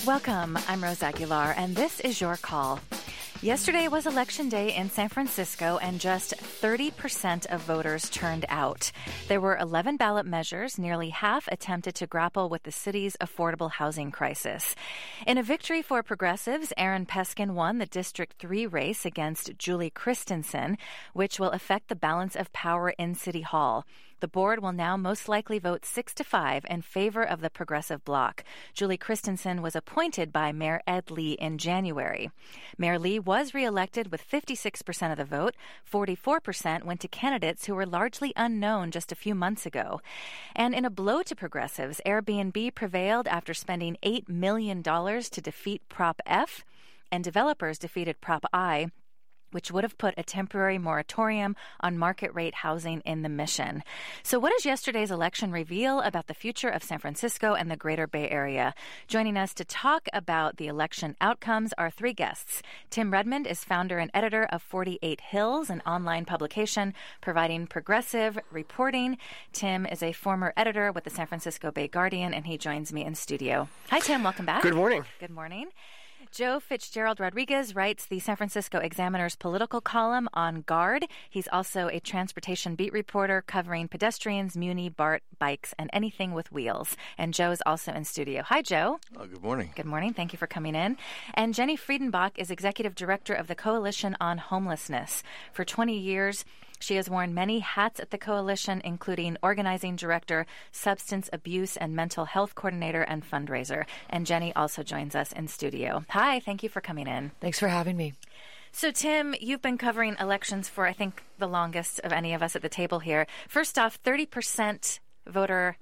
Welcome. I'm Rose Aguilar, and this is Your Call. Yesterday was Election Day in San Francisco, and just 30% of voters turned out. There were 11 ballot measures, nearly half attempted to grapple with the city's affordable housing crisis. In a victory for progressives, Aaron Peskin won the District 3 race against Julie Christensen, which will affect the balance of power in City Hall. The board will now most likely vote 6-5 in favor of the progressive bloc. Julie Christensen was appointed by Mayor Ed Lee in January. Mayor Lee was reelected with 56% of the vote. 44% went to candidates who were largely unknown just a few months ago. And in a blow to progressives, Airbnb prevailed after spending $8 million to defeat Prop F, and developers defeated Prop I, which would have put a temporary moratorium on market-rate housing in the Mission. So what does yesterday's election reveal about the future of San Francisco and the Greater Bay Area? Joining us to talk about the election outcomes are three guests. Tim Redmond is founder and editor of 48 Hills, an online publication providing progressive reporting. Tim is a former editor with the San Francisco Bay Guardian, and he joins me in studio. Hi, Tim. Welcome back. Good morning. Good morning. Joe Fitzgerald Rodriguez writes the San Francisco Examiner's political column on Guard. He's also a transportation beat reporter covering pedestrians, Muni, BART, bikes, and anything with wheels. And Joe's also in studio. Hi, Joe. Oh, good morning. Good morning. Thank you for coming in. And Jenny Friedenbach is executive director of the Coalition on Homelessness. For 20 years, she has worn many hats at the coalition, including organizing director, substance abuse and mental health coordinator, and fundraiser. And Jenny also joins us in studio. Hi, thank you for coming in. Thanks for having me. So, Tim, you've been covering elections for, I think, the longest of any of us at the table here. First off, 30% voters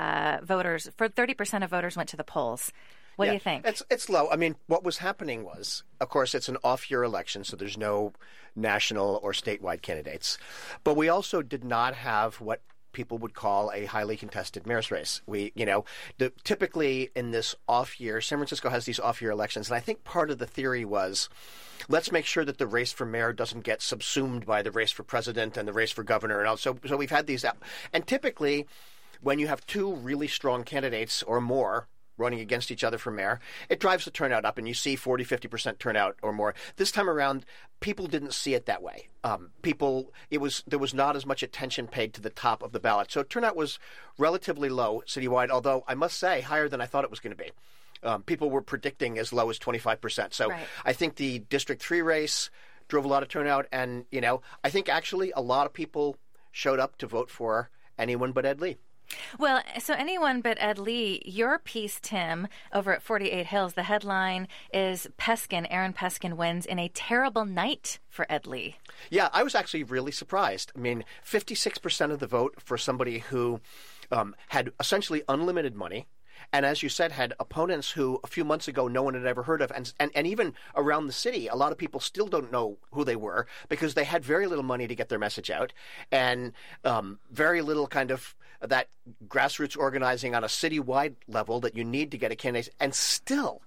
went to the polls. What do you think? It's low. I mean, what was happening was, of course, it's an off-year election, so there's no national or statewide candidates. But we also did not have what people would call a highly contested mayor's race. Typically in this off-year, San Francisco has these off-year elections, and I think part of the theory was, let's make sure that the race for mayor doesn't get subsumed by the race for president and the race for governor. And so we've had these out. And typically, when you have two really strong candidates or more running against each other for mayor, it drives the turnout up, and you see 40-50% turnout or more. This time around, people didn't see it that way. There was not as much attention paid to the top of the ballot. So turnout was relatively low citywide, although I must say higher than I thought it was going to be. People were predicting as low as 25%. So right. I think the District 3 race drove a lot of turnout, and I think actually a lot of people showed up to vote for anyone but Ed Lee. Well, so anyone but Ed Lee, your piece, Tim, over at 48 Hills, the headline is Aaron Peskin wins in a terrible night for Ed Lee. Yeah, I was actually really surprised. I mean, 56% of the vote for somebody who had essentially unlimited money, and as you said, had opponents who a few months ago no one had ever heard of. And even around the city, a lot of people still don't know who they were because they had very little money to get their message out, and very little kind of that grassroots organizing on a citywide level that you need to get a candidate. And still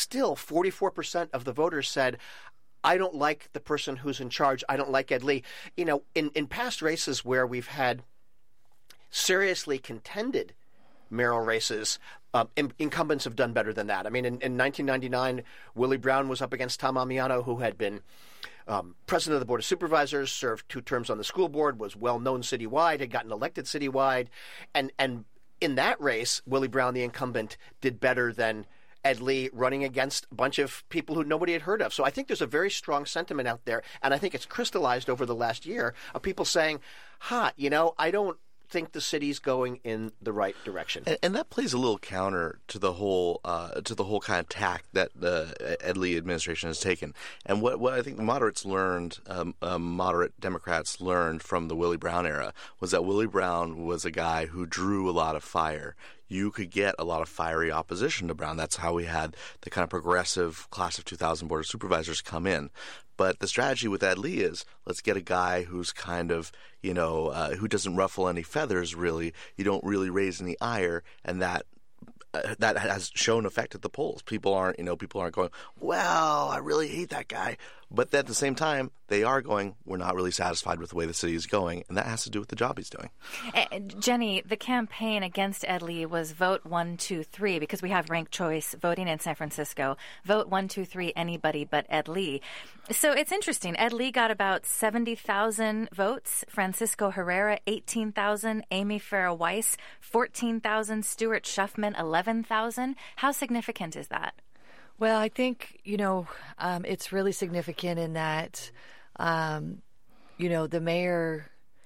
44% of the voters said, I don't like the person who's in charge. I don't like Ed Lee. In past races where we've had seriously contended mayoral races, incumbents have done better than that. I mean, in 1999, Willie Brown was up against Tom Amiano, who had been president of the Board of Supervisors, served 2 terms on the school board, was well-known citywide, had gotten elected citywide. And in that race, Willie Brown, the incumbent, did better than Ed Lee running against a bunch of people who nobody had heard of. So I think there's a very strong sentiment out there, and I think it's crystallized over the last year of people saying, I don't think the city's going in the right direction, and that plays a little counter to the whole kind of tack that the Ed Lee administration has taken. And what I think the moderates learned, moderate Democrats learned from the Willie Brown era, was that Willie Brown was a guy who drew a lot of fire. You could get a lot of fiery opposition to Brown. That's how we had the kind of progressive class of 2000 Board of Supervisors come in. But the strategy with Ed Lee is, let's get a guy who's kind of, who doesn't ruffle any feathers, really. You don't really raise any ire, and that has shown effect at the polls. People aren't going, well, I really hate that guy. But at the same time, they are going, we're not really satisfied with the way the city is going, and that has to do with the job he's doing. Jenny, the campaign against Ed Lee was vote 1, 2, 3, because we have ranked choice voting in San Francisco. Vote 1, 2, 3, anybody but Ed Lee. So it's interesting. Ed Lee got about 70,000 votes. Francisco Herrera, 18,000. Amy Farrah Weiss, 14,000. Stuart Schuffman, 11,000. How significant is that? Well, I think, it's really significant in that, the mayor,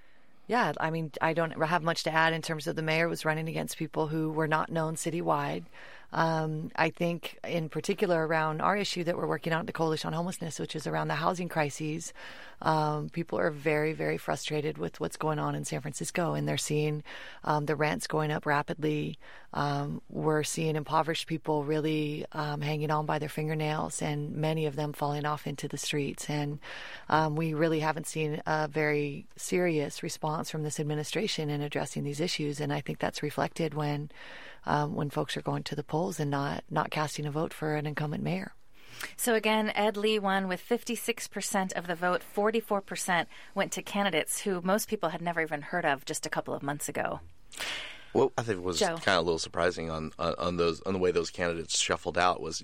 I don't have much to add in terms of the mayor was running against people who were not known citywide. I think in particular around our issue that we're working on at the Coalition on Homelessness, which is around the housing crises, people are very, very frustrated with what's going on in San Francisco, and they're seeing the rents going up rapidly. We're seeing impoverished people really hanging on by their fingernails, and many of them falling off into the streets. And we really haven't seen a very serious response from this administration in addressing these issues, and I think that's reflected when folks are going to the polls and not casting a vote for an incumbent mayor. So again, Ed Lee won with 56% of the vote. 44% went to candidates who most people had never even heard of just a couple of months ago. What I think was Joe. kind of a little surprising on the way those candidates shuffled out was,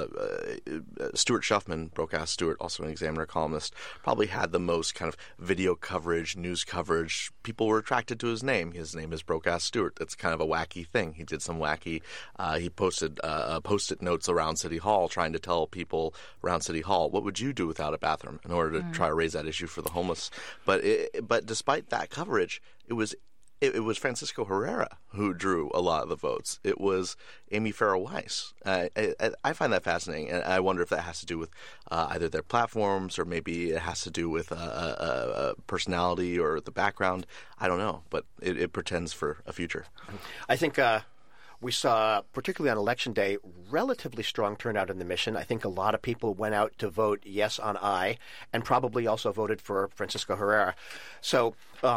Stuart Schuffman, Broadcast Stewart, also an Examiner columnist, probably had the most kind of video coverage, news coverage. People were attracted to his name. His name is Broadcast Stewart. It's kind of a wacky thing. He did some wacky. He posted Post-it notes around City Hall, trying to tell people around City Hall, what would you do without a bathroom, in order to try to raise that issue for the homeless. But despite that coverage, it was Francisco Herrera who drew a lot of the votes. It was Amy Farrah Weiss. I find that fascinating, and I wonder if that has to do with either their platforms or maybe it has to do with personality or the background. I don't know, but it portends for a future. I think we saw, particularly on Election Day, relatively strong turnout in the Mission. I think a lot of people went out to vote yes on aye, and probably also voted for Francisco Herrera. So, I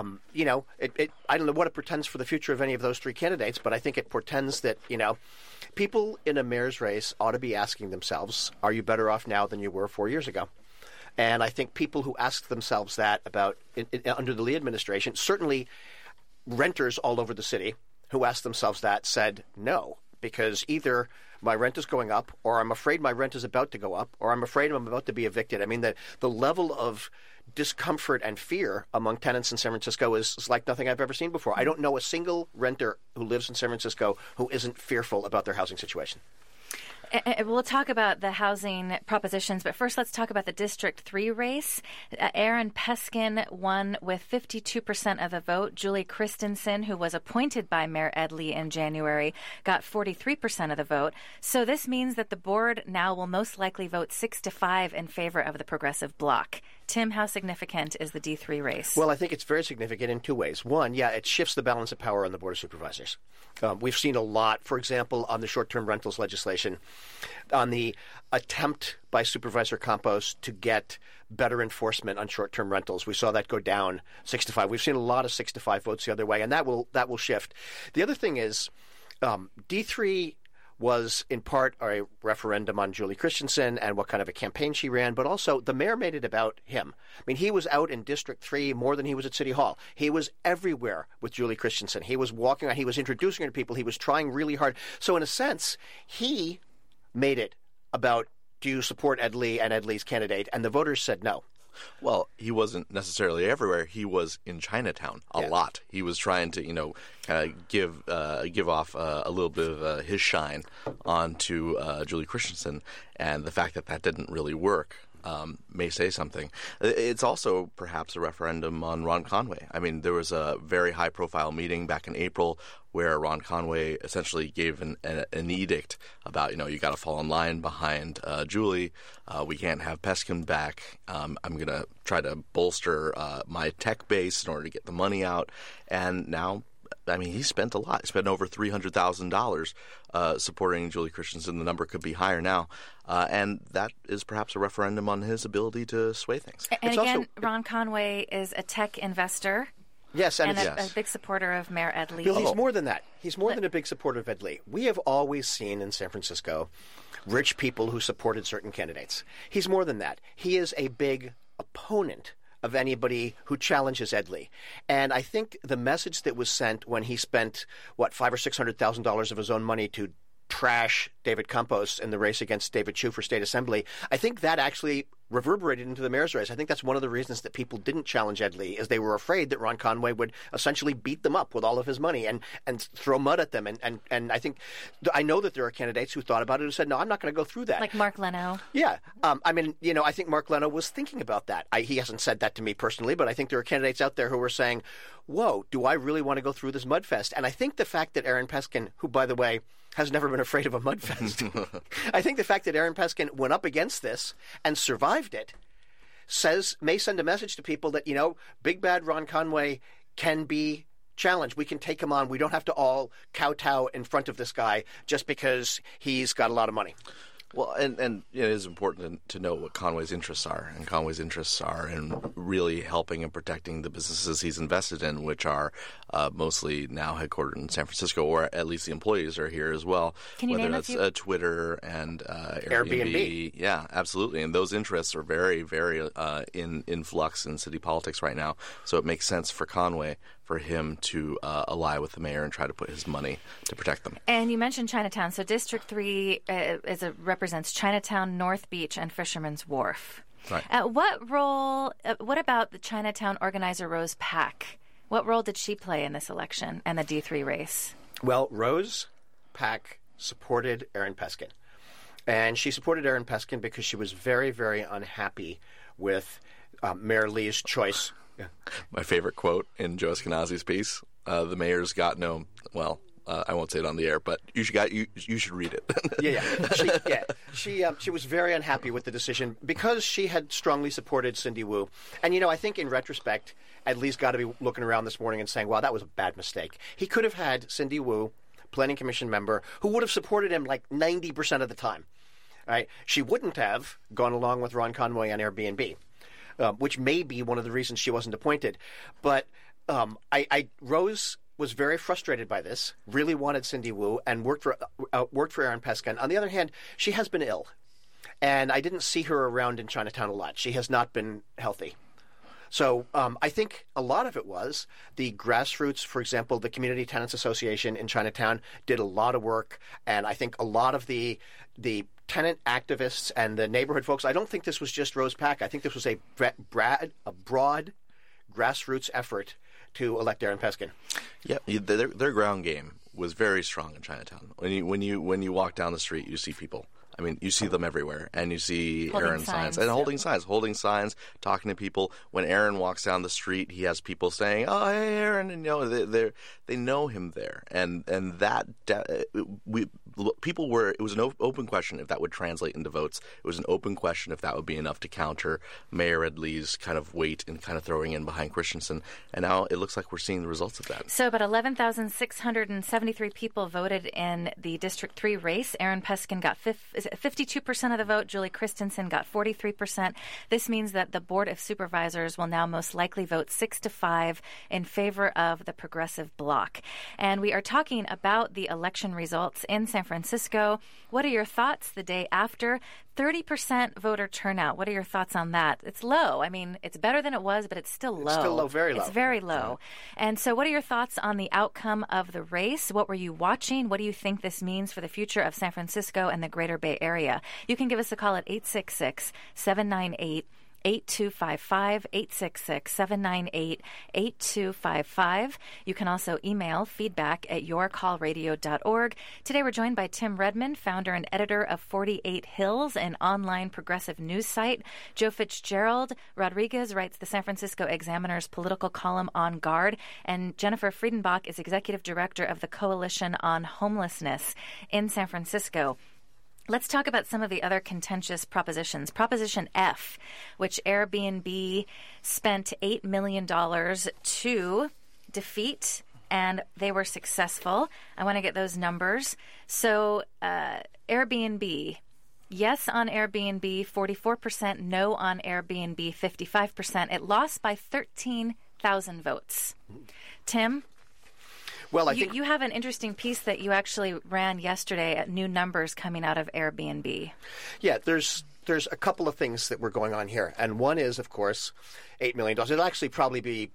don't know what it portends for the future of any of those three candidates, but I think it portends that, people in a mayor's race ought to be asking themselves, are you better off now than you were 4 years ago? And I think people who ask themselves that about under the Lee administration, certainly renters all over the city who asked themselves that said no, because either my rent is going up, or I'm afraid my rent is about to go up, or I'm afraid I'm about to be evicted. I mean, the level of discomfort and fear among tenants in San Francisco is like nothing I've ever seen before. I don't know a single renter who lives in San Francisco who isn't fearful about their housing situation. We'll talk about the housing propositions, but first let's talk about the District 3 race. Aaron Peskin won with 52% of the vote. Julie Christensen, who was appointed by Mayor Ed Lee in January, got 43% of the vote. So this means that the board now will most likely vote 6-5 in favor of the Progressive Bloc. Tim, how significant is the D3 race? Well, I think it's very significant in two ways. One, it shifts the balance of power on the Board of Supervisors. We've seen a lot, for example, on the short-term rentals legislation, on the attempt by Supervisor Campos to get better enforcement on short-term rentals. We saw that go down 6-5. We've seen a lot of 6-5 votes the other way, and that will shift. The other thing is D3 was in part a referendum on Julie Christensen and what kind of a campaign she ran, but also the mayor made it about him. I mean, he was out in District 3 more than he was at City Hall. He was everywhere with Julie Christensen. He was walking around. He was introducing her to people. He was trying really hard. So in a sense, he made it about, do you support Ed Lee and Ed Lee's candidate? And the voters said no. Well, he wasn't necessarily everywhere. He was in Chinatown a lot. He was trying to, kind of give off a little bit of his shine onto Julie Christensen, and the fact that didn't really work may say something. It's also perhaps a referendum on Ron Conway. I mean, there was a very high-profile meeting back in April where Ron Conway essentially gave an edict about, you got to fall in line behind Julie. We can't have Peskin back. I'm going to try to bolster my tech base in order to get the money out. And now, I mean, he spent a lot. He spent over $300,000 supporting Julie Christensen. The number could be higher now. And that is perhaps a referendum on his ability to sway things. And again, Ron Conway is a tech investor Yes, and a big supporter of Mayor Ed Lee. Bill, he's more than that. He's more than a big supporter of Ed Lee. We have always seen in San Francisco rich people who supported certain candidates. He's more than that. He is a big opponent of anybody who challenges Ed Lee. And I think the message that was sent when he spent, $500,000 or $600,000 of his own money to trash David Campos in the race against David Chu for state assembly, I think that actually reverberated into the mayor's race. I think that's one of the reasons that people didn't challenge Ed Lee, is they were afraid that Ron Conway would essentially beat them up with all of his money and throw mud at them. And I know that there are candidates who thought about it and said, no, I'm not going to go through that. Like Mark Leno. Yeah. I think Mark Leno was thinking about that. He hasn't said that to me personally, but I think there are candidates out there who are saying, whoa, do I really want to go through this mudfest? And I think the fact that Aaron Peskin, who, by the way, has never been afraid of a mudfest, I think the fact that Aaron Peskin went up against this and survived it may send a message to people that, big bad Ron Conway can be challenged. We can take him on. We don't have to all kowtow in front of this guy just because he's got a lot of money. Well, and it is important to know what Conway's interests are. And Conway's interests are in really helping and protecting the businesses he's invested in, which are mostly now headquartered in San Francisco, or at least the employees are here as well. Can you name that's a few? Twitter and Airbnb. Yeah, absolutely. And those interests are very, very in flux in city politics right now. So it makes sense for Conway, for him to ally with the mayor and try to put his money to protect them. And you mentioned Chinatown. So District 3 represents Chinatown, North Beach, and Fisherman's Wharf. Right. What about the Chinatown organizer, Rose Pak? What role did she play in this election and the D3 race? Well, Rose Pak supported Aaron Peskin. And she supported Aaron Peskin because she was very, very unhappy with Mayor Lee's choice. Yeah. My favorite quote in Joe Eskenazi's piece, the mayor's got no, I won't say it on the air, but you should read it. She was very unhappy with the decision because she had strongly supported Cindy Wu. And, I think in retrospect, Ed Lee's got to be looking around this morning and saying, wow, that was a bad mistake. He could have had Cindy Wu, Planning Commission member, who would have supported him like 90% of the time. Right? She wouldn't have gone along with Ron Conway on Airbnb. Which may be one of the reasons she wasn't appointed. But Rose was very frustrated by this, really wanted Cindy Wu, and worked for Aaron Peskin. On the other hand, she has been ill, and I didn't see her around in Chinatown a lot. She has not been healthy. So I think a lot of it was the grassroots. For example, the Community Tenants Association in Chinatown did a lot of work, and I think a lot of the tenant activists and the neighborhood folks, I don't think this was just Rose Pak. I think this was a broad grassroots effort to elect Aaron Peskin. Yeah, their ground game was very strong in Chinatown. When you walk down the street, you see people. I mean, you see them everywhere, and you see Aaron signs and holding signs, talking to people. When Aaron walks down the street, he has people saying, "Oh, hey, Aaron," and they know him there, and that people were. It was an open question if that would translate into votes. It was an open question if that would be enough to counter Mayor Ed Lee's kind of weight and kind of throwing in behind Christensen. And now it looks like we're seeing the results of that. So, about 11,673 people voted in the District 3 race. Aaron Peskin got 52% of the vote. Julie Christensen got 43%. This means that the Board of Supervisors will now most likely vote 6-5 in favor of the Progressive Bloc. And we are talking about the election results in San Francisco. What are your thoughts the day after? 30% voter turnout. What are your thoughts on that? It's low. I mean, it's better than it was, but it's still low. It's still low, very low. It's very low. And so what are your thoughts on the outcome of the race? What were you watching? What do you think this means for the future of San Francisco and the Greater Bay Area? You can give us a call at 866-798-8255, 866-798-8255. You can also email feedback@yourcallradio.org. Today we're joined by Tim Redmond, founder and editor of 48 Hills, an online progressive news site. Joe Fitzgerald Rodriguez writes the San Francisco Examiner's political column On Guard. And Jennifer Friedenbach is executive director of the Coalition on Homelessness in San Francisco. Let's talk about some of the other contentious propositions. Proposition F, which Airbnb spent $8 million to defeat, and they were successful. I want to get those numbers. So Airbnb, yes on Airbnb, 44%, no on Airbnb, 55%. It lost by 13 38,000 votes. Tim? Well, I think you have an interesting piece that you actually ran yesterday at new numbers coming out of Airbnb. Yeah, there's a couple of things that were going on here, and one is, of course, $8 million. It'll actually probably be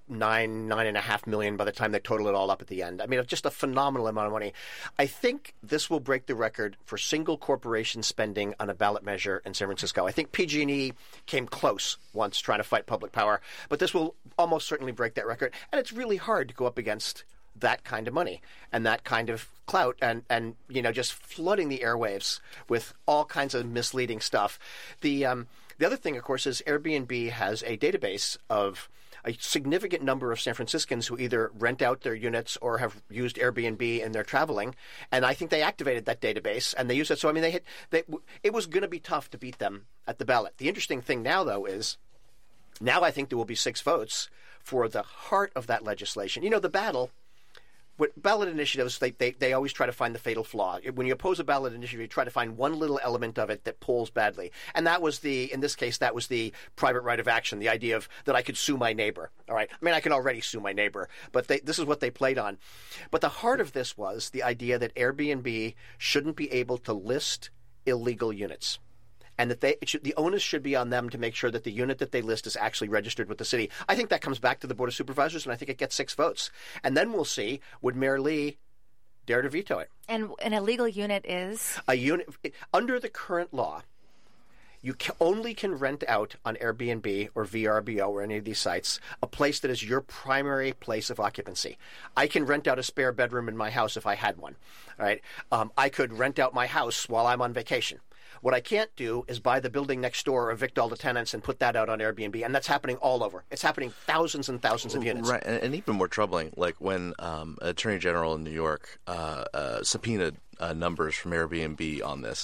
$9.5 million by the time they total it all up at the end. I mean, just a phenomenal amount of money. I think this will break the record for single corporation spending on a ballot measure in San Francisco. I think PG&E came close once trying to fight public power, but this will almost certainly break that record, and it's really hard to go up against that kind of money and that kind of clout and just flooding the airwaves with all kinds of misleading stuff. The other thing, of course, is Airbnb has a database of a significant number of San Franciscans who either rent out their units or have used Airbnb in their traveling, and I think they activated that database and they used it. So I mean, it was going to be tough to beat them at the ballot. The interesting thing now, though, is now I think there will be 6 votes for the heart of that legislation. You know, the battle. With ballot initiatives, they always try to find the fatal flaw. When you oppose a ballot initiative, you try to find one little element of it that polls badly. And that was in this case, that was the private right of action, the idea of that I could sue my neighbor. All right. I mean, I can already sue my neighbor, but this is what they played on. But the heart of this was the idea that Airbnb shouldn't be able to list illegal units. And that the onus should be on them to make sure that the unit that they list is actually registered with the city. I think that comes back to the Board of Supervisors, and I think it gets 6 votes. And then we'll see, would Mayor Lee dare to veto it? And an illegal unit is? A unit under the current law, you only can rent out on Airbnb or VRBO or any of these sites a place that is your primary place of occupancy. I can rent out a spare bedroom in my house if I had one. All right. I could rent out my house while I'm on vacation. What I can't do is buy the building next door or evict all the tenants and put that out on Airbnb. And that's happening all over. It's happening thousands and thousands of units. Right. And even more troubling, like when Attorney General in New York subpoenaed numbers from Airbnb on this.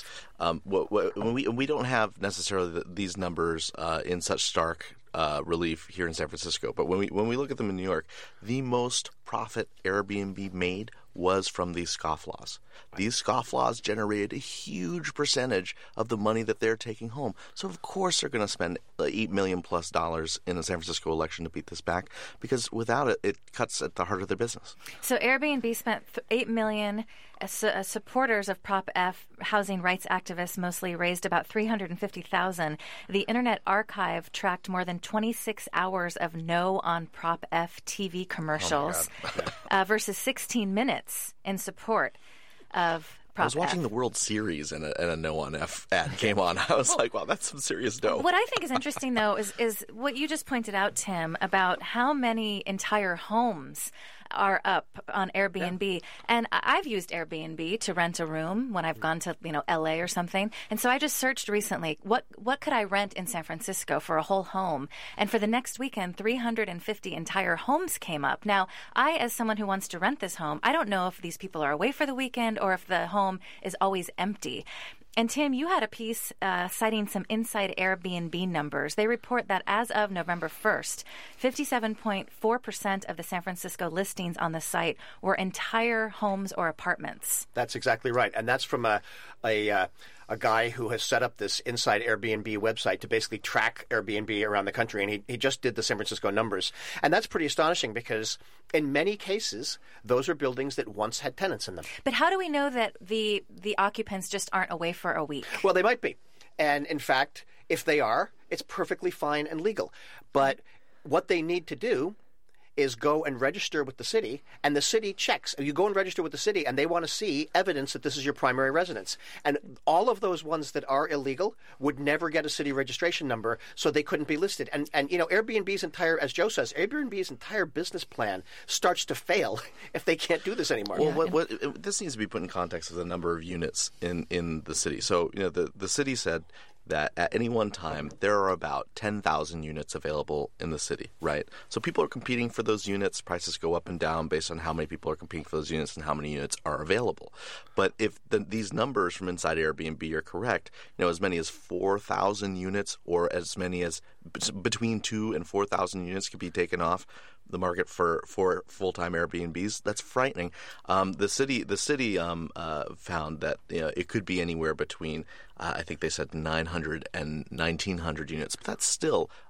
When we don't have necessarily these numbers in such stark relief here in San Francisco, but when we look at them in New York, the most profit Airbnb made was from these scofflaws. These scofflaws generated a huge percentage of the money that they're taking home. So of course they're going to spend $8 million plus in the San Francisco election to beat this back, because without it, it cuts at the heart of their business. So Airbnb spent $8 million. Supporters of Prop F, housing rights activists mostly, raised about $350,000. The Internet Archive tracked more than 26 hours of no on Prop F TV commercials versus 16 minutes in support of Prop I was watching F. the World Series and a No on F ad came on. I was like, wow, that's some serious dough. What I think is interesting, though, is what you just pointed out, Tim, about how many entire homes are up on Airbnb. And I've used Airbnb to rent a room when I've gone to, LA or something. And so I just searched recently, what could I rent in San Francisco for a whole home? And for the next weekend, 350 entire homes came up. Now, as someone who wants to rent this home, I don't know if these people are away for the weekend or if the home is always empty. And Tim, you had a piece citing some inside Airbnb numbers. They report that as of November 1st, 57.4% of the San Francisco listings on the site were entire homes or apartments. That's exactly right. And that's from a guy who has set up this inside Airbnb website to basically track Airbnb around the country. And he just did the San Francisco numbers. And that's pretty astonishing because in many cases, those are buildings that once had tenants in them. But how do we know that the occupants just aren't away for a week? Well, they might be. And in fact, if they are, it's perfectly fine and legal. But what they need to do is go and register with the city, and the city checks. You go and register with the city, and they want to see evidence that this is your primary residence. And all of those ones that are illegal would never get a city registration number, so they couldn't be listed. And Airbnb's entire, as Joe says, Airbnb's entire business plan starts to fail if they can't do this anymore. Well, this needs to be put in context of the number of units in the city. So, the city said that at any one time, there are about 10,000 units available in the city, right? So people are competing for those units. Prices go up and down based on how many people are competing for those units and how many units are available. But if these numbers from inside Airbnb are correct, as many as 4,000 units or as many as between 2,000 and 4,000 units could be taken off the market for full-time Airbnbs. That's frightening. The city found that it could be anywhere between I think they said 900 and 1,900 units, but that's still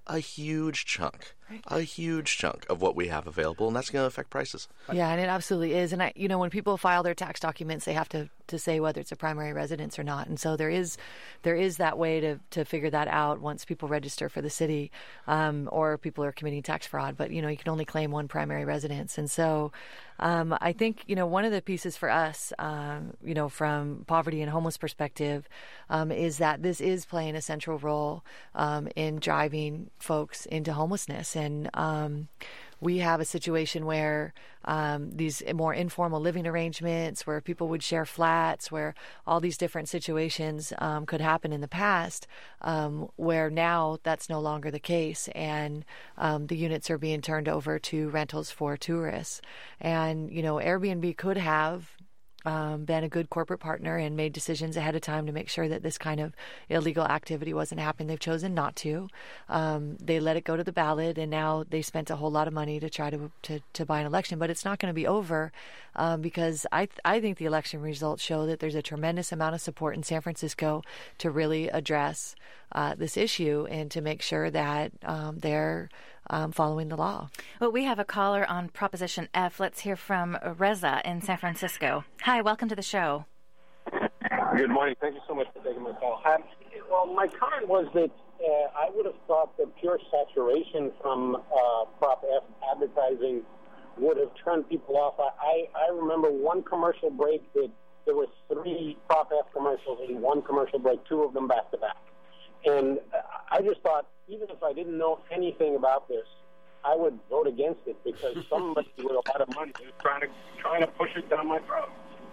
a huge chunk of what we have available, and that's going to affect prices. Yeah, and it absolutely is. And when people file their tax documents, they have to say whether it's a primary residence or not. And so there is that way to figure that out once people register for the city, or people are committing tax fraud. But you can only claim one primary residence. And so I think one of the pieces for us, from poverty and homeless perspective, is that this is playing a central role in driving folks into homelessness. And we have a situation where these more informal living arrangements, where people would share flats, where all these different situations could happen in the past, where now that's no longer the case, and the units are being turned over to rentals for tourists. And Airbnb could have been a good corporate partner and made decisions ahead of time to make sure that this kind of illegal activity wasn't happening. They've chosen not to. They let it go to the ballot, and now they spent a whole lot of money to try to buy an election. But it's not going to be over because I think the election results show that there's a tremendous amount of support in San Francisco to really address this issue and to make sure that they're following the law. Well, we have a caller on Proposition F. Let's hear from Reza in San Francisco. Hi, welcome to the show. Good morning. Thank you so much for taking my call. Well, my comment was that I would have thought that pure saturation from Prop F advertising would have turned people off. I remember one commercial break that there were 3 Prop F commercials in one commercial break, 2 of them back to back. And I just thought, even if I didn't know anything about this, I would vote against it because somebody with a lot of money is trying to push it down my throat.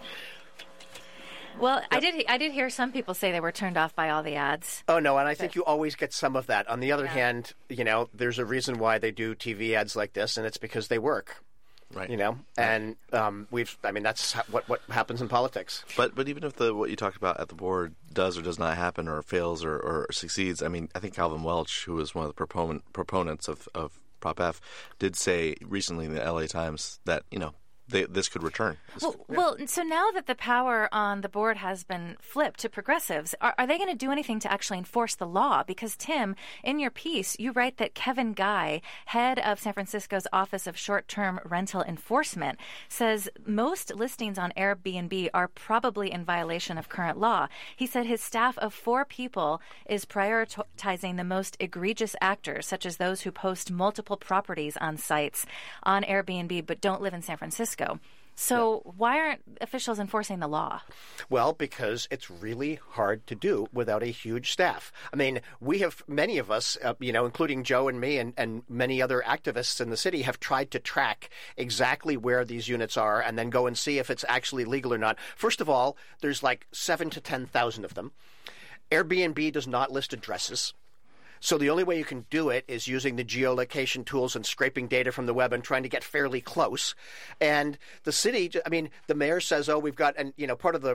Well, I did hear some people say they were turned off by all the ads. Oh, no, and I think you always get some of that. On the other hand, there's a reason why they do TV ads like this, and it's because they work. Right. And that's what happens in politics. But even if what you talked about at the board does or does not happen, or fails or succeeds, I think Calvin Welch, who was one of the proponents of Prop F, did say recently in the LA Times that this could return. Well, so now that the power on the board has been flipped to progressives, are they going to do anything to actually enforce the law? Because, Tim, in your piece, you write that Kevin Guy, head of San Francisco's Office of Short-Term Rental Enforcement, says most listings on Airbnb are probably in violation of current law. He said his staff of 4 people is prioritizing the most egregious actors, such as those who post multiple properties on sites on Airbnb but don't live in San Francisco. So why aren't officials enforcing the law? Well, because it's really hard to do without a huge staff. We have, many of us, including Joe and me and many other activists in the city, have tried to track exactly where these units are and then go and see if it's actually legal or not. First of all, there's like 7,000 to 10,000 of them. Airbnb does not list addresses. So the only way you can do it is using the geolocation tools and scraping data from the web and trying to get fairly close. And the city, the mayor says, we've got, and part of the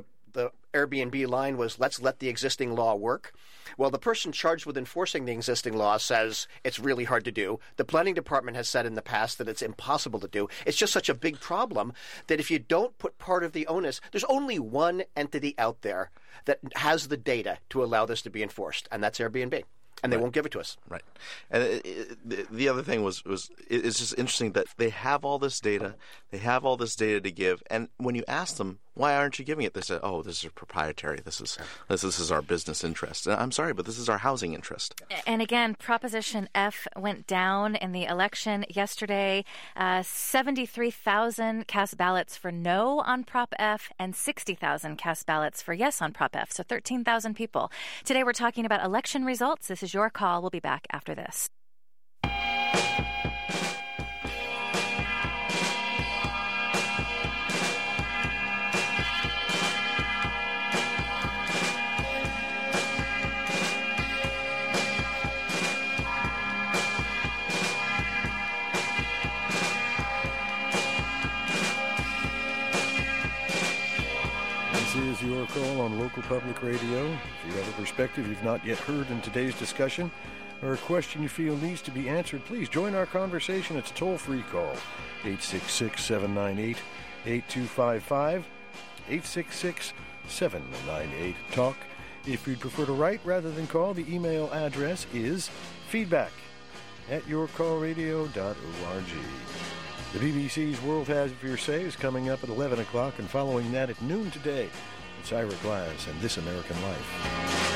Airbnb line was, let's let the existing law work. Well, the person charged with enforcing the existing law says it's really hard to do. The planning department has said in the past that it's impossible to do. It's just such a big problem that if you don't put part of the onus, there's only one entity out there that has the data to allow this to be enforced, and that's Airbnb. And they won't give it to us. Right. And the other thing was it's just interesting that they have all this data. They have all this data to give. And when you ask them, why aren't you giving it? They say, this is proprietary. This is our business interest. And I'm sorry, but this is our housing interest. And again, Proposition F went down in the election yesterday. 73,000 cast ballots for no on Prop F and 60,000 cast ballots for yes on Prop F. So 13,000 people. Today we're talking about election results. This is Your Call. We'll be back after this. This is Your Call on Local Public Radio. If you have a perspective you've not yet heard in today's discussion, or a question you feel needs to be answered, please join our conversation. It's a toll-free call, 866-798-8255, 866-798-TALK. If you'd prefer to write rather than call, the email address is feedback at yourcallradio.org. The BBC's World Has Your Say is coming up at 11 o'clock, and following that at noon today, it's Ira Glass and This American Life.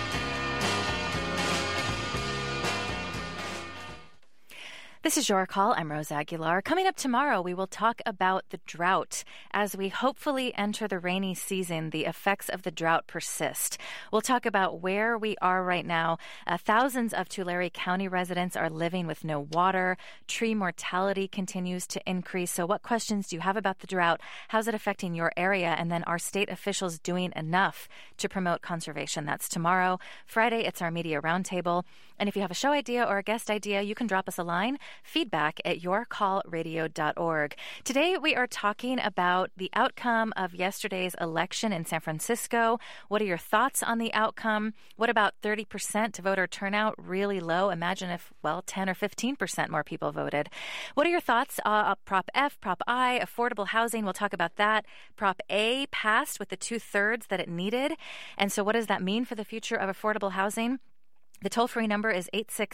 This is Your Call. I'm Rose Aguilar. Coming up tomorrow, we will talk about the drought. As we hopefully enter the rainy season, the effects of the drought persist. We'll talk about where we are right now. Thousands of Tulare County residents are living with no water. Tree mortality continues to increase. So what questions do you have about the drought? How's it affecting your area? And then are state officials doing enough to promote conservation? That's tomorrow. Friday, it's our media roundtable. And if you have a show idea or a guest idea, you can drop us a line. Feedback at yourcallradio.org. Today, we are talking about the outcome of yesterday's election in San Francisco. What are your thoughts on the outcome? What about 30% voter turnout? Really low. Imagine if, 10 or 15% more people voted. What are your thoughts? Prop F, Prop I, affordable housing. We'll talk about that. Prop A passed with the 2/3 that it needed. And so what does that mean for the future of affordable housing? The toll-free number is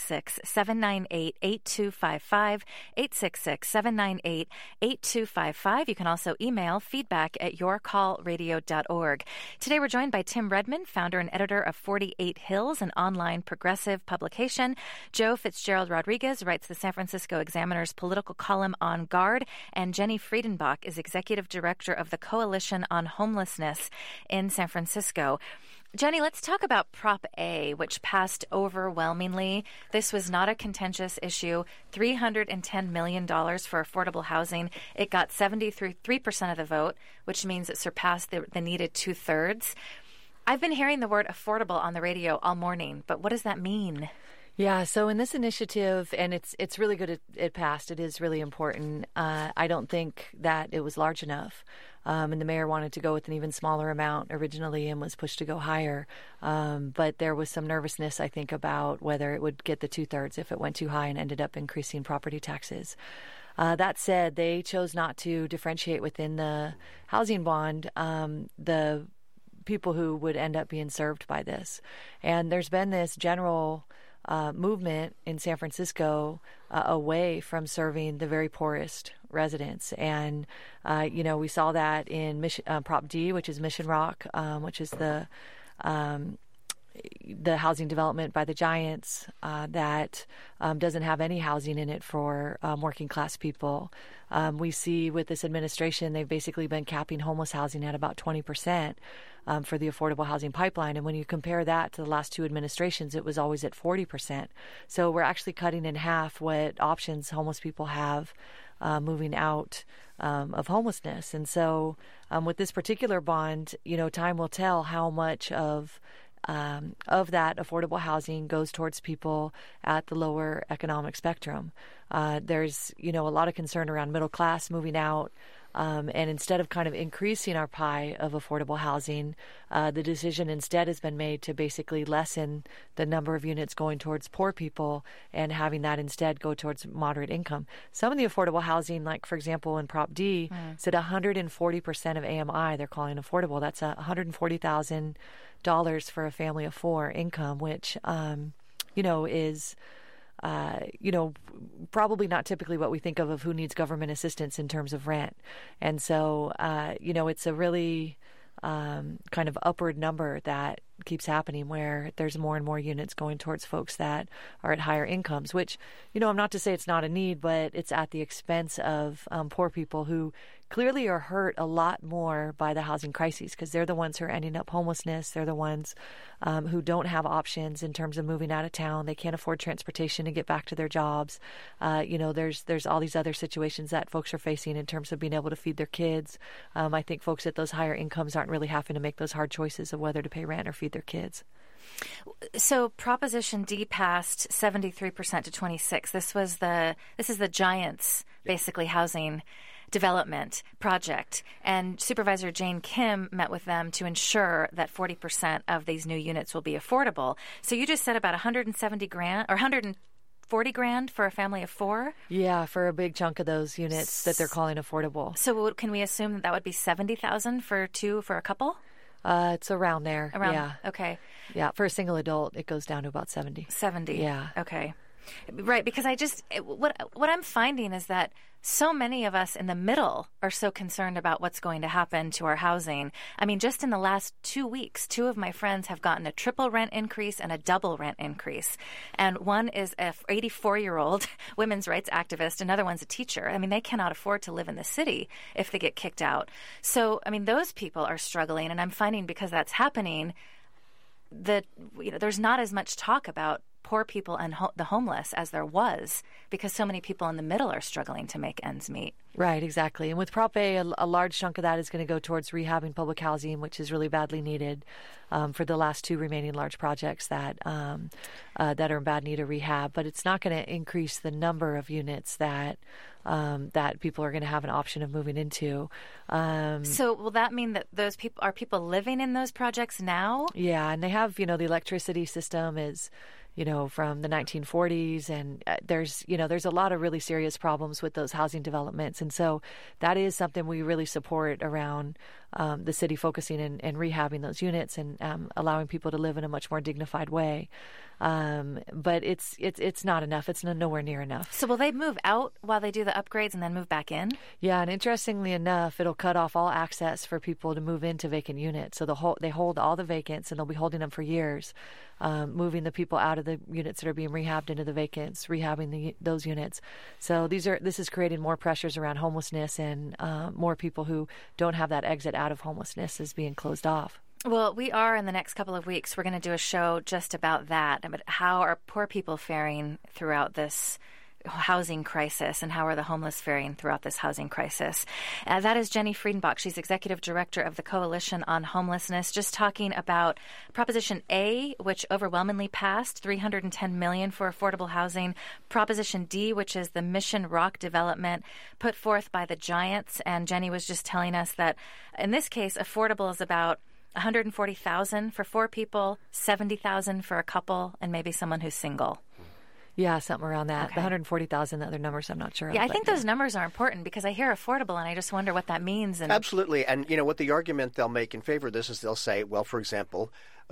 866-798-8255, 866-798-8255. You can also email feedback at yourcallradio.org. Today we're joined by Tim Redmond, founder and editor of 48 Hills, an online progressive publication. Joe Fitzgerald Rodriguez writes the San Francisco Examiner's political column On Guard, and Jenny Friedenbach is executive director of the Coalition on Homelessness in San Francisco. Jenny, let's talk about Prop A, which passed overwhelmingly. This was not a contentious issue. $310 million for affordable housing. It got 73% of the vote, which means it surpassed the needed 2/3. I've been hearing the word affordable on the radio all morning, but what does that mean? Yeah, so in this initiative, and it's really good it passed. It is really important. I don't think that it was large enough. And the mayor wanted to go with an even smaller amount originally and was pushed to go higher. But there was some nervousness, I think, about whether it would get the 2/3 if it went too high and ended up increasing property taxes. That said, they chose not to differentiate within the housing bond the people who would end up being served by this. And there's been this general movement in San Francisco away from serving the very poorest residents. And, we saw that in Prop D, which is Mission Rock, which is the housing development by the Giants that doesn't have any housing in it for working class people. We see with this administration, they've basically been capping homeless housing at about 20%. For the affordable housing pipeline. And when you compare that to the last two administrations, it was always at 40%. So we're actually cutting in half what options homeless people have moving out of homelessness. And so with this particular bond, time will tell how much of that affordable housing goes towards people at the lower economic spectrum. There's, a lot of concern around middle class moving out. And instead of kind of increasing our pie of affordable housing, the decision instead has been made to basically lessen the number of units going towards poor people and having that instead go towards moderate income. Some of the affordable housing, like, for example, in Prop D, said 140% of AMI they're calling affordable. That's $140,000 for a family of four income, which, is... probably not typically what we think of who needs government assistance in terms of rent. And so, it's a really kind of upward number that keeps happening where there's more and more units going towards folks that are at higher incomes, which, I'm not to say it's not a need, but it's at the expense of poor people who clearly are hurt a lot more by the housing crises because they're the ones who are ending up homelessness. They're the ones who don't have options in terms of moving out of town. They can't afford transportation to get back to their jobs. There's all these other situations that folks are facing in terms of being able to feed their kids. I think folks at those higher incomes aren't really having to make those hard choices of whether to pay rent or feed their kids. So Proposition D passed 73% to 26%. This is the Giants, basically, housing development project. And Supervisor Jane Kim met with them to ensure that 40% of these new units will be affordable. So you just said about $170,000 or $140,000 for a family of four? Yeah, for a big chunk of those units that they're calling affordable. So can we assume that would be $70,000 for a couple? It's around there. Around, yeah. Okay. Yeah, for a single adult, it goes down to about 70. 70. Yeah. Okay. Right, because what I'm finding is that so many of us in the middle are so concerned about what's going to happen to our housing. I mean, just in the last 2 weeks, 2 of my friends have gotten a triple rent increase and a double rent increase. And one is a 84-year-old women's rights activist. Another one's a teacher. I mean, they cannot afford to live in the city if they get kicked out. So, I mean, those people are struggling. And I'm finding because that's happening that there's not as much talk about poor people and the homeless as there was, because so many people in the middle are struggling to make ends meet. Right, exactly. And with Prop A, a large chunk of that is going to go towards rehabbing public housing, which is really badly needed for the last 2 remaining large projects that are in bad need of rehab. But it's not going to increase the number of units that people are going to have an option of moving into. So will that mean that those people are people living in those projects now? Yeah, and they have, the electricity system is from the 1940s, and there's a lot of really serious problems with those housing developments. And so that is something we really support around the city focusing and rehabbing those units and allowing people to live in a much more dignified way. But it's not enough. It's nowhere near enough. So will they move out while they do the upgrades and then move back in? Yeah, and interestingly enough, it'll cut off all access for people to move into vacant units. So they hold all the vacants, and they'll be holding them for years, moving the people out of the units that are being rehabbed into the vacants, rehabbing those units. So this is creating more pressures around homelessness, and more people who don't have that exit out of homelessness is being closed off. Well, we are in the next couple of weeks. We're going to do a show just about that, about how are poor people faring throughout this housing crisis, and how are the homeless faring throughout this housing crisis. That is Jenny Friedenbach. She's executive director of the Coalition on Homelessness, just talking about Proposition A, which overwhelmingly passed, $310 million for affordable housing. Proposition D, which is the Mission Rock development put forth by the Giants. And Jenny was just telling us that in this case, affordable is about $140,000 for 4 people, $70,000 for a couple, and maybe someone who's single. Yeah, something around that. Okay. The 140,000, the other numbers I'm not sure of. Yeah, I think those numbers are important because I hear affordable and I just wonder what that means. And Absolutely. And, what the argument they'll make in favor of this is they'll say, well, for example,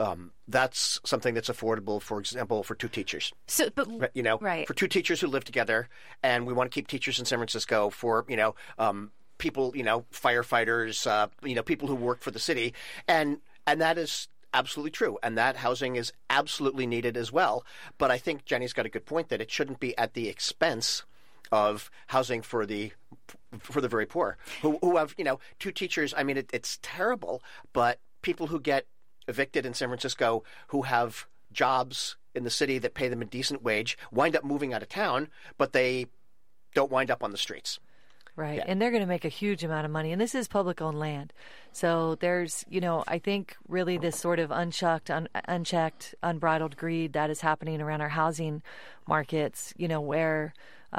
that's something that's affordable, for example, for 2 teachers. So, but, right. For 2 teachers who live together, and we want to keep teachers in San Francisco for, people, firefighters, people who work for the city. And that is absolutely true. And that housing is absolutely needed as well. But I think Jenny's got a good point that it shouldn't be at the expense of housing for the very poor who have, 2 teachers. I mean, it's terrible, but people who get evicted in San Francisco who have jobs in the city that pay them a decent wage wind up moving out of town, but they don't wind up on the streets. Right. Yeah. And they're going to make a huge amount of money. And this is public-owned land. So there's, I think really this sort of unchecked, unbridled greed that is happening around our housing markets, where,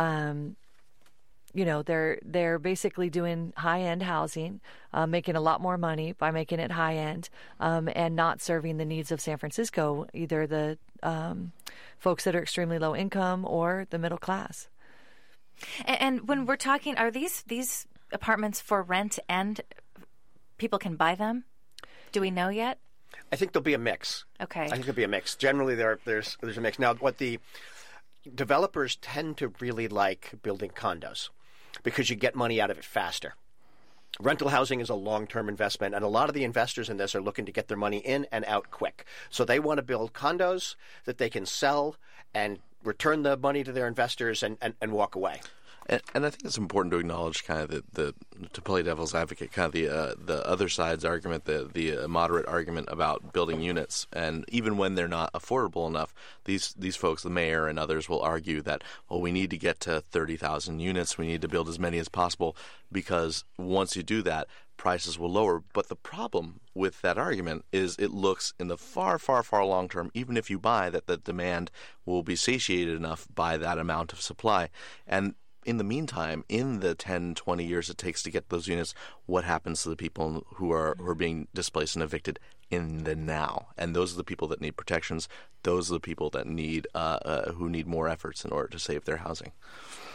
they're basically doing high-end housing, making a lot more money by making it high-end, and not serving the needs of San Francisco, either the folks that are extremely low income or the middle class. And when we're talking, are these apartments for rent and people can buy them? Do we know yet? I think there'll be a mix. Okay. I think there'll be a mix. Generally, there's a mix. Now, what the developers tend to really like building condos because you get money out of it faster. Rental housing is a long-term investment, and a lot of the investors in this are looking to get their money in and out quick. So they want to build condos that they can sell and return the money to their investors and walk away. And I think it's important to acknowledge kind of to play devil's advocate, kind of the other side's argument, the moderate argument about building units. And even when they're not affordable enough, these folks, the mayor and others, will argue that, well, we need to get to 30,000 units. We need to build as many as possible because once you do that, prices will lower. But the problem with that argument is it looks in the far, far, far long term, even if you buy, that the demand will be satiated enough by that amount of supply. And in the meantime, in the 10, 20 years it takes to get those units, what happens to the people who are being displaced and evicted in the now? And those are the people that need protections. Those are the people that need who need more efforts in order to save their housing.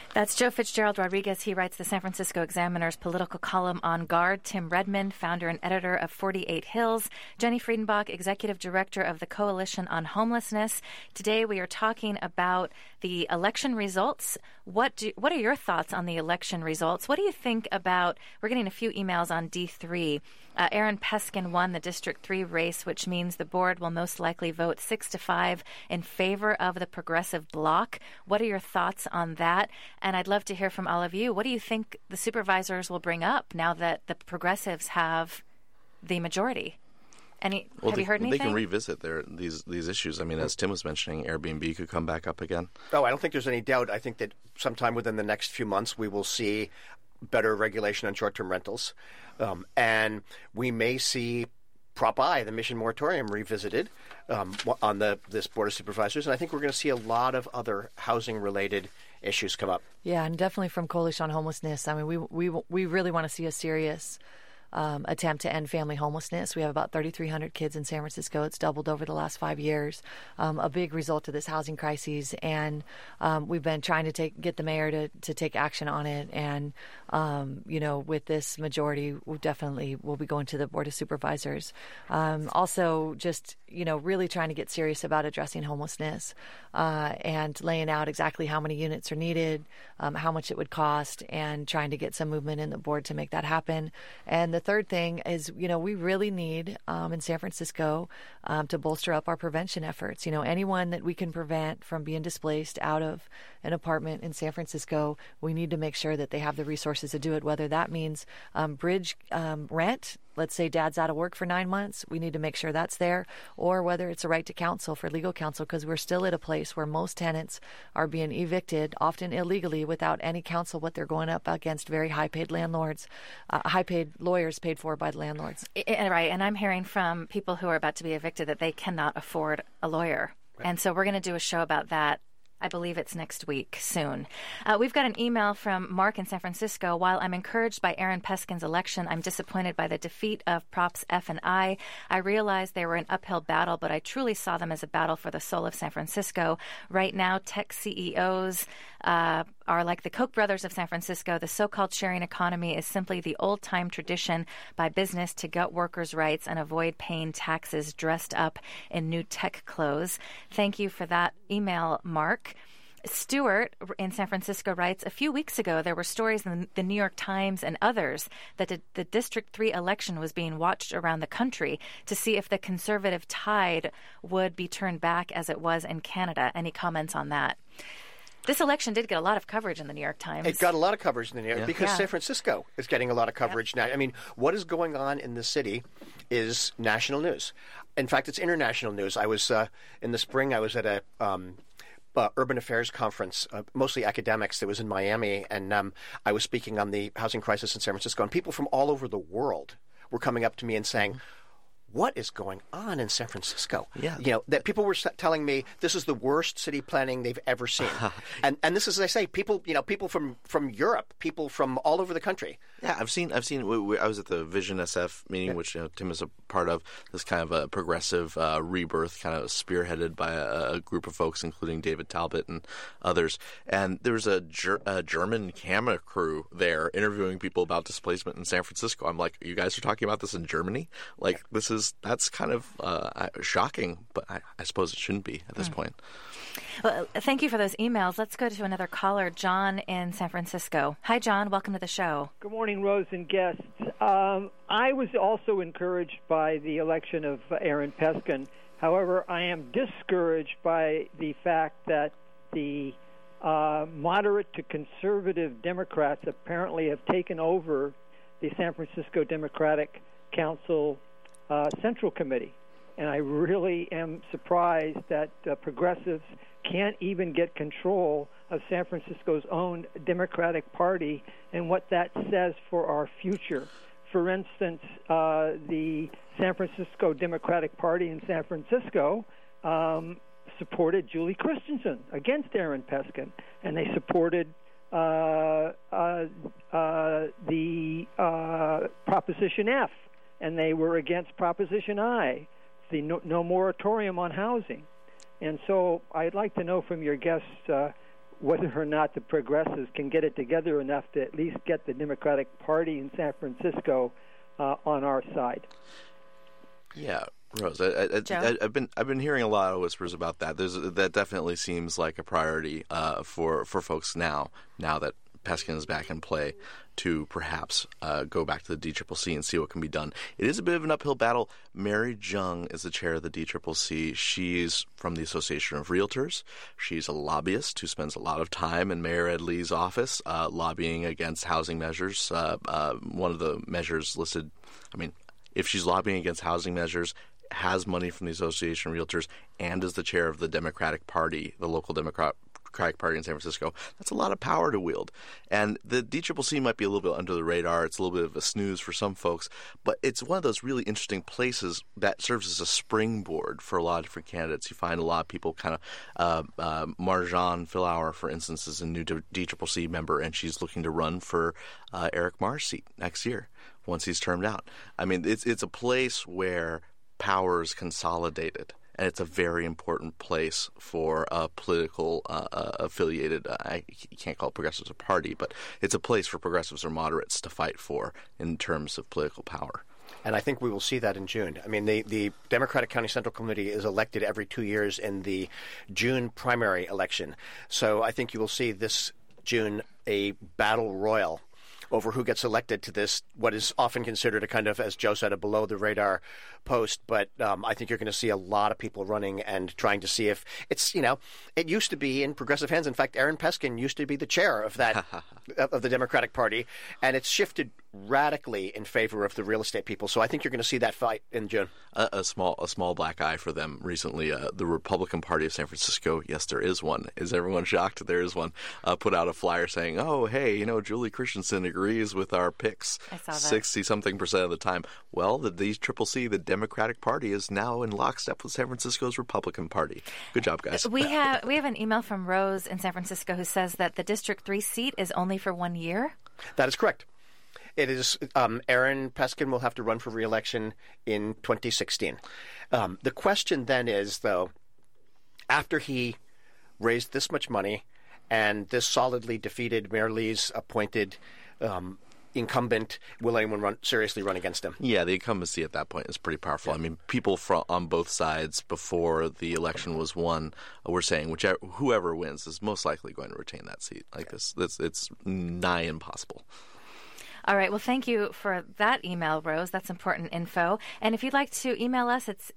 That's Joe Fitzgerald Rodriguez. He writes the San Francisco Examiner's political column on Guard. Tim Redmond, founder and editor of 48 Hills. Jenny Friedenbach, executive director of the Coalition on Homelessness. Today we are talking about the election results. What are your thoughts on the election results? What do you think about, we're getting a few emails on D3. Aaron Peskin won the District 3 race, which means the board will most likely vote 6-5 in favor of the progressive bloc. What are your thoughts on that? And I'd love to hear from all of you. What do you think the supervisors will bring up now that the progressives have the majority? Have you heard anything? They can revisit these issues. I mean, as Tim was mentioning, Airbnb could come back up again. Oh, I don't think there's any doubt. I think that sometime within the next few months we will see better regulation on short-term rentals. And we may see Prop I, the Mission Moratorium, revisited on this Board of Supervisors. And I think we're going to see a lot of other housing-related issues come up. Yeah, and definitely from Coalition on Homelessness. I mean, we really want to see a serious attempt to end family homelessness. We have about 3,300 kids in San Francisco. It's doubled over the last 5 years, a big result of this housing crisis. And we've been trying to get the mayor to take action on it. And, with this majority, we definitely will be going to the Board of Supervisors. Also, just, really trying to get serious about addressing homelessness and laying out exactly how many units are needed, how much it would cost, and trying to get some movement in the board to make that happen. And the third thing is, we really need in San Francisco to bolster up our prevention efforts. Anyone that we can prevent from being displaced out of an apartment in San Francisco, we need to make sure that they have the resources to do it, whether that means bridge rent. Let's say dad's out of work for 9 months. We need to make sure that's there, or whether it's a right to counsel for legal counsel, because we're still at a place where most tenants are being evicted, often illegally, without any counsel, what they're going up against very high-paid landlords, high-paid lawyers paid for by the landlords. Right, and I'm hearing from people who are about to be evicted that they cannot afford a lawyer. Right. And so we're going to do a show about that. I believe it's next week, soon. We've got an email from Mark in San Francisco. While I'm encouraged by Aaron Peskin's election, I'm disappointed by the defeat of Props F and I. I realized they were an uphill battle, but I truly saw them as a battle for the soul of San Francisco. Right now, tech CEOs are like the Koch brothers of San Francisco. The so-called sharing economy is simply the old-time tradition by business to gut workers' rights and avoid paying taxes dressed up in new tech clothes. Thank you for that email, Mark. Stuart in San Francisco writes, a few weeks ago there were stories in the New York Times and others that the District 3 election was being watched around the country to see if the conservative tide would be turned back as it was in Canada. Any comments on that? This election did get a lot of coverage in the New York Times. It got a lot of coverage in the New York because San Francisco is getting a lot of coverage now. I mean, what is going on in the city is national news. In fact, it's international news. I was in the spring. I was at a urban affairs conference, mostly academics, that was in Miami, and I was speaking on the housing crisis in San Francisco, and people from all over the world were coming up to me and saying, what is going on in San Francisco? Yeah. That people were telling me this is the worst city planning they've ever seen. and this is, as I say, people from Europe, people from all over the country. Yeah, I've seen. I was at the Vision SF meeting, which Tim is a part of. This kind of a progressive rebirth, kind of spearheaded by a group of folks, including David Talbot and others. And there was a German camera crew there interviewing people about displacement in San Francisco. I'm like, you guys are talking about this in Germany? Like, that's kind of shocking, but I suppose it shouldn't be at this point. Well, thank you for those emails. Let's go to another caller, John in San Francisco. Hi, John. Welcome to the show. Good morning, Rose and guests. I was also encouraged by the election of Aaron Peskin. However, I am discouraged by the fact that the moderate to conservative Democrats apparently have taken over the San Francisco Democratic Council Central Committee. And I really am surprised that progressives can't even get control of San Francisco's own Democratic Party and what that says for our future. For instance, the San Francisco Democratic Party in San Francisco supported Julie Christensen against Aaron Peskin, and they supported the Proposition F, and they were against Proposition I, the no moratorium on housing. And so I'd like to know from your guests whether or not the progressives can get it together enough to at least get the Democratic Party in San Francisco on our side. Yeah, Rose, I've been hearing a lot of whispers about that. That definitely seems like a priority for folks now that Peskin is back in play, to perhaps go back to the DCCC and see what can be done. It is a bit of an uphill battle. Mary Jung is the chair of the DCCC. She's from the Association of Realtors. She's a lobbyist who spends a lot of time in Mayor Ed Lee's office lobbying against housing measures. One of the measures listed, if she's lobbying against housing measures, has money from the Association of Realtors, and is the chair of the Democratic Party, the local Democratic Party in San Francisco, that's a lot of power to wield. And the DCCC might be a little bit under the radar. It's a little bit of a snooze for some folks, but it's one of those really interesting places that serves as a springboard for a lot of different candidates. You find a lot of people kind of Marjan Filauer, for instance, is a new DCCC member, and she's looking to run for Eric Marr's seat next year once he's termed out. It's a place where power is consolidated. And it's a very important place for a political affiliated, I can't call it progressives a party, but it's a place for progressives or moderates to fight for in terms of political power. And I think we will see that in June. The Democratic County Central Committee is elected every 2 years in the June primary election. So I think you will see this June a battle royal over who gets elected to this, what is often considered a kind of, as Joe said, a below-the-radar post. But I think you're going to see a lot of people running and trying to see if it's, it used to be in progressive hands. In fact, Aaron Peskin used to be the chair of that of the Democratic Party, and it's shifted radically in favor of the real estate people. So I think you're going to see that fight in June. A small black eye for them recently. The Republican Party of San Francisco, yes, there is one. Is everyone shocked? There is one. Put out a flyer saying, "Oh, hey, Julie Christensen agrees with our picks 60-something% of the time." Well, the DCCC, the Democratic Party, is now in lockstep with San Francisco's Republican Party. Good job, guys. We have an email from Rose in San Francisco who says that the District 3 seat is only for 1 year. That is correct. It is Aaron Peskin will have to run for re-election in 2016. The question then is, though, after he raised this much money and this solidly defeated Mayor Lee's appointed incumbent, will anyone seriously run against him? Yeah, the incumbency at that point is pretty powerful. Yeah. People on both sides before the election was won were saying whoever wins is most likely going to retain that seat. It's nigh impossible. All right. Well, thank you for that email, Rose. That's important info. And if you'd like to email us, it's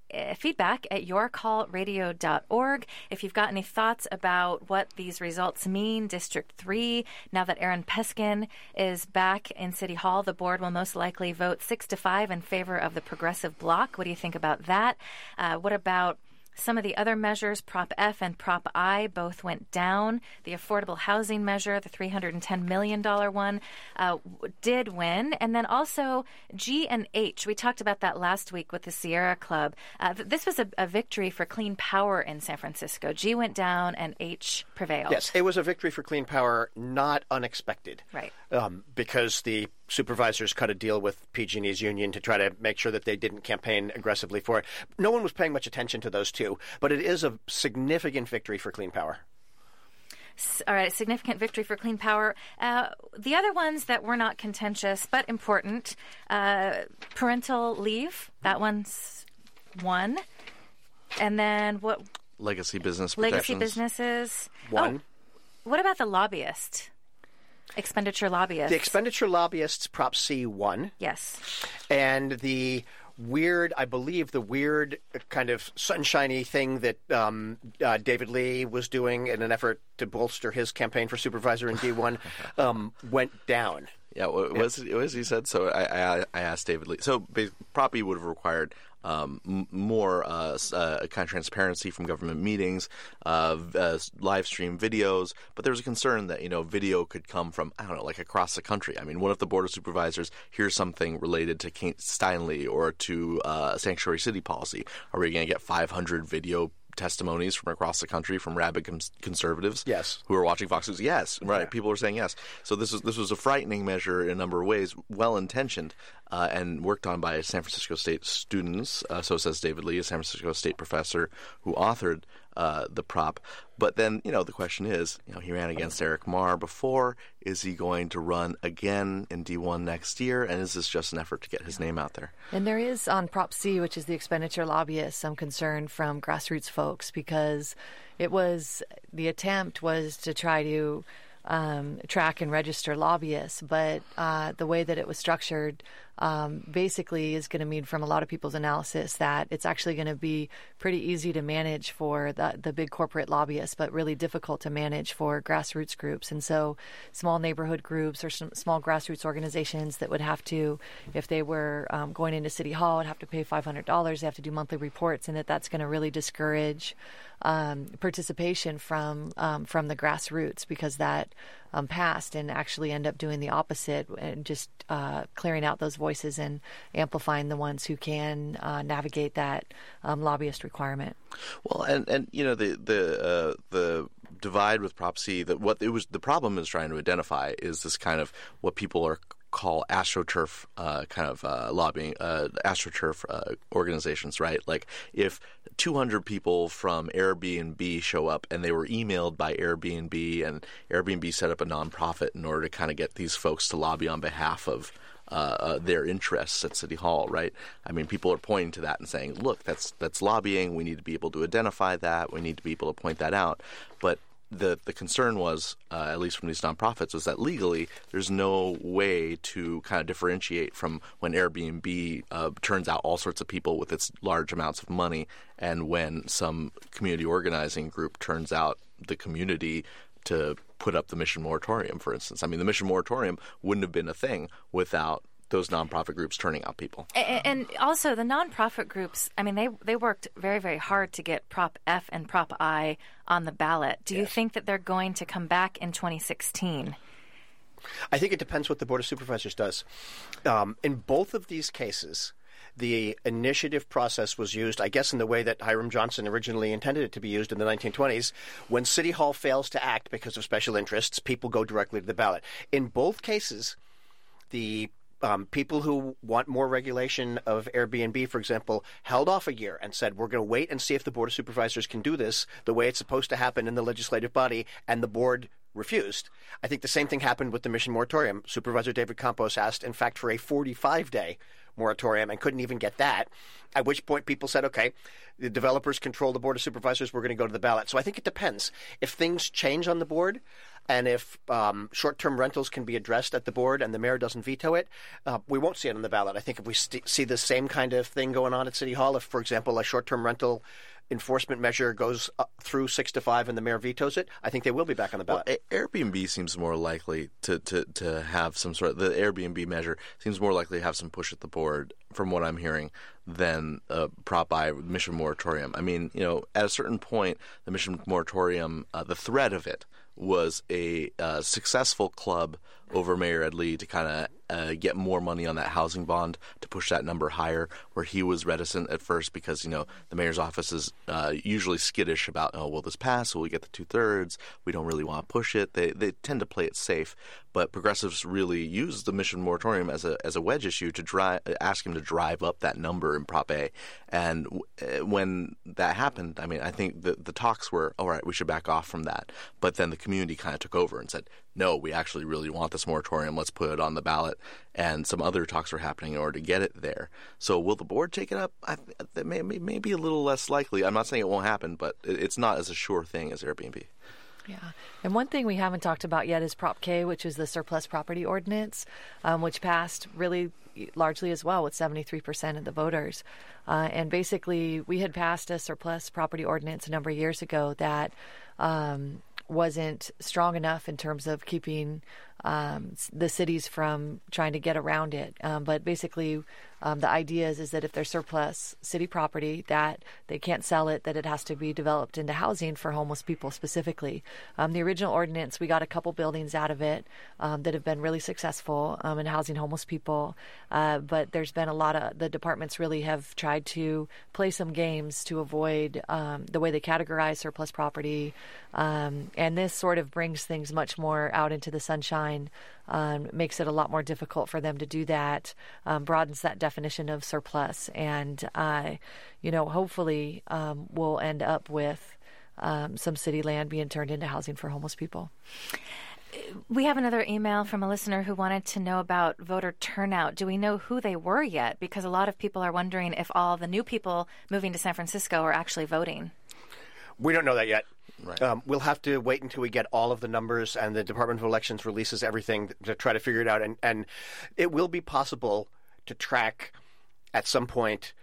feedback@yourcallradio.org. If you've got any thoughts about what these results mean, District 3, now that Aaron Peskin is back in City Hall, the board will most likely vote 6-5 in favor of the progressive bloc. What do you think about that? What about some of the other measures? Prop F and Prop I both went down. The affordable housing measure, the $310 million one, did win. And then also G and H. We talked about that last week with the Sierra Club. This was a victory for clean power in San Francisco. G went down and H prevailed. Yes, it was a victory for clean power, not unexpected. Right. Because the supervisors cut a deal with PG&E's union to try to make sure that they didn't campaign aggressively for it. No one was paying much attention to those two, but it is a significant victory for clean power. All right, significant victory for clean power. The other ones that were not contentious but important, parental leave, that one's one. And then what? Legacy business protections. Legacy businesses. One. Oh, what about the lobbyist? Expenditure lobbyists. The expenditure lobbyists, Prop C won. Yes. And the weird kind of sunshiny thing that David Lee was doing in an effort to bolster his campaign for supervisor in D1 went down. Yeah, what was he said? So I asked David Lee. So Prop E would have required more kind of transparency from government meetings, live stream videos. But there's a concern that video could come from like across the country. What if the Board of Supervisors hears something related to Steinle or to sanctuary city policy? Are we going to get 500 video testimonies from across the country from rabid conservatives? Yes. Who are watching Fox News? Yes. Right. Yeah. People are saying yes. So this was a frightening measure in a number of ways, well intentioned. and worked on by San Francisco State students. So says David Lee, a San Francisco State professor who authored the prop. But then, the question is, he ran against Eric Marr before. Is he going to run again in D1 next year? And is this just an effort to get his name out there? And there is on Prop C, which is the expenditure lobbyist, some concern from grassroots folks because the attempt was to try to track and register lobbyists, but the way that it was structured basically is going to mean from a lot of people's analysis that it's actually going to be pretty easy to manage for the big corporate lobbyists, but really difficult to manage for grassroots groups. And so small neighborhood groups or some small grassroots organizations that would have to, if they were going into City Hall, would have to pay $500. They have to do monthly reports, and that's going to really discourage participation from the grassroots because that passed and actually end up doing the opposite and just clearing out those voices and amplifying the ones who can navigate that lobbyist requirement. Well, and the divide with Prop C, the problem is trying to identify is this kind of what people call AstroTurf lobbying, AstroTurf organizations, right? Like if 200 people from Airbnb show up and they were emailed by Airbnb and Airbnb set up a nonprofit in order to kind of get these folks to lobby on behalf of their interests at City Hall, right? I mean, people are pointing to that and saying, look, that's lobbying. We need to be able to identify that. We need to be able to point that out. But the concern was, at least from these nonprofits, was that legally there's no way to kind of differentiate from when Airbnb turns out all sorts of people with its large amounts of money and when some community organizing group turns out the community to put up the Mission Moratorium, for instance. I mean, the Mission Moratorium wouldn't have been a thing without those nonprofit groups turning out people. And also the nonprofit groups, I mean, they worked very, very hard to get Prop F and Prop I on the ballot. Do you think that they're going to come back in 2016? I think it depends what the Board of Supervisors does. In both of these cases, the initiative process was used, I guess, in the way that Hiram Johnson originally intended it to be used in the 1920s. When City Hall fails to act because of special interests, people go directly to the ballot. In both cases, the people who want more regulation of Airbnb, for example, held off a year and said, we're going to wait and see if the Board of Supervisors can do this the way it's supposed to happen in the legislative body, and the board refused. I think the same thing happened with the Mission Moratorium. Supervisor David Campos asked, in fact, for a 45-day moratorium and couldn't even get that, at which point people said, okay, the developers control the Board of Supervisors, we're going to go to the ballot. So I think it depends. If things change on the board, and if short-term rentals can be addressed at the board and the mayor doesn't veto it, we won't see it on the ballot. I think if we see the same kind of thing going on at City Hall, if, for example, a short-term rental enforcement measure goes through 6 to 5 and the mayor vetoes it, I think they will be back on the ballot. Well, Airbnb seems more likely to have some sort of – the Airbnb measure seems more likely to have some push at the board, from what I'm hearing, than Prop I, Mission Moratorium. I mean, at a certain point, the Mission Moratorium, the threat of it was a successful club over Mayor Ed Lee to kind of get more money on that housing bond to push that number higher, where he was reticent at first because, the mayor's office is usually skittish about, will this pass? Will we get the 2/3? We don't really want to push it. They tend to play it safe. But progressives really use the Mission Moratorium as a wedge issue to ask him to drive up that number in Prop A. And when that happened, I mean, I think the talks were, all right, we should back off from that. But then the community kind of took over and said, no, we actually really want this moratorium. Let's put it on the ballot. And some other talks were happening in order to get it there. So will the board take it up? That may be a little less likely. I'm not saying it won't happen, but it's not as a sure thing as Airbnb. Yeah. And one thing we haven't talked about yet is Prop K, which is the surplus property ordinance, which passed really largely as well with 73% of the voters. And basically, we had passed a surplus property ordinance a number of years ago that wasn't strong enough in terms of keeping the cities from trying to get around it. But basically, the idea is that if there's surplus city property, that they can't sell it, that it has to be developed into housing for homeless people specifically. The original ordinance, we got a couple buildings out of it that have been really successful in housing homeless people. But there's been a lot of, the departments really have tried to play some games to avoid the way they categorize surplus property. And this sort of brings things much more out into the sunshine sign makes it a lot more difficult for them to do that, broadens that definition of surplus, and hopefully we'll end up with some city land being turned into housing for homeless people. We have another email from a listener who wanted to know about voter turnout. Do we know who they were yet? Because a lot of people are wondering if all the new people moving to San Francisco are actually voting. We don't know that yet. Right. We'll have to wait until we get all of the numbers and the Department of Elections releases everything to try to figure it out. And it will be possible to track at some point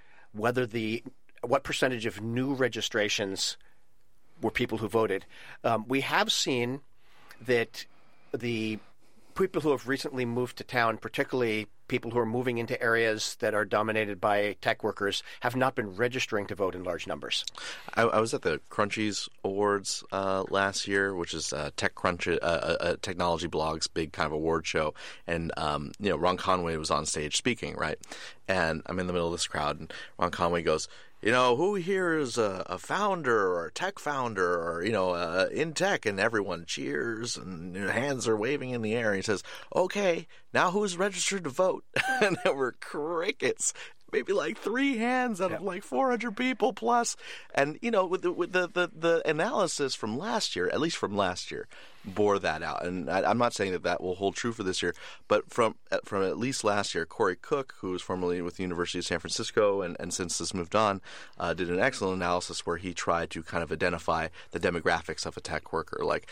what percentage of new registrations were people who voted. We have seen that the people who have recently moved to town, particularly people who are moving into areas that are dominated by tech workers, have not been registering to vote in large numbers. I was at the Crunchies Awards last year, which is TechCrunch, technology blog's big kind of award show, and Ron Conway was on stage speaking, right? And I'm in the middle of this crowd, and Ron Conway goes, who here is a founder or a tech founder or, in tech? And everyone cheers and hands are waving in the air. And he says, okay, now who's registered to vote? And there were crickets. Maybe like 3 hands out of like 400 people plus. And, with the analysis from last year, at least from last year, bore that out. And I'm not saying that will hold true for this year, but from at least last year, Corey Cook, who was formerly with the University of San Francisco and since this moved on, did an excellent analysis where he tried to kind of identify the demographics of a tech worker, like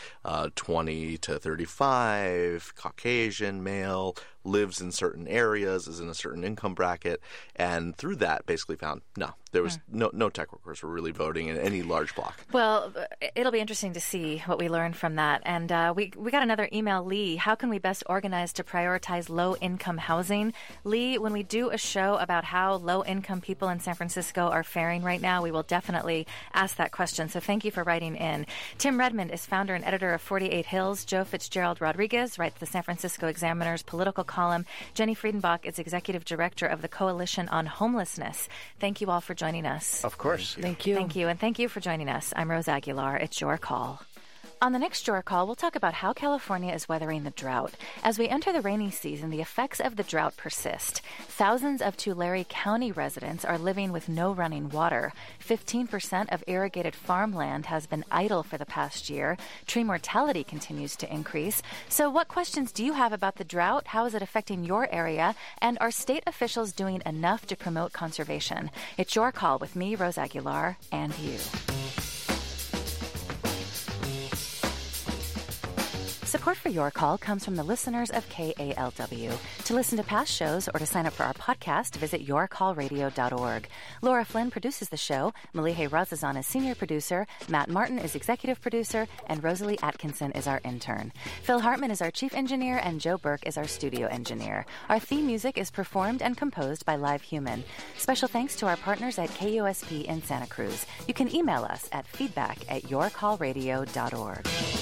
20 to 35, Caucasian, male, lives in certain areas, is in a certain income bracket, and through that basically found there was no tech workers were really voting in any large block. Well, it'll be interesting to see what we learn from that. And we got another email, Lee. How can we best organize to prioritize low-income housing? Lee, when we do a show about how low-income people in San Francisco are faring right now, we will definitely ask that question. So thank you for writing in. Tim Redmond is founder and editor of 48 Hills. Joe Fitzgerald Rodriguez writes the San Francisco Examiner's political column. Jenny Friedenbach is executive director of the Coalition on Homelessness. Thank you all for joining us. Of course. Thank you. Thank you, and thank you for joining us. I'm Rose Aguilar. It's Your Call. On the next Your Call, we'll talk about how California is weathering the drought. As we enter the rainy season, the effects of the drought persist. Thousands of Tulare County residents are living with no running water. 15% of irrigated farmland has been idle for the past year. Tree mortality continues to increase. So what questions do you have about the drought? How is it affecting your area? And are state officials doing enough to promote conservation? It's Your Call with me, Rose Aguilar, and you. Support for Your Call comes from the listeners of KALW. To listen to past shows or to sign up for our podcast, visit yourcallradio.org. Laura Flynn produces the show. Malihe Razazan is senior producer. Matt Martin is executive producer. And Rosalie Atkinson is our intern. Phil Hartman is our chief engineer. And Joe Burke is our studio engineer. Our theme music is performed and composed by Live Human. Special thanks to our partners at KUSP in Santa Cruz. You can email us at feedback@yourcallradio.org.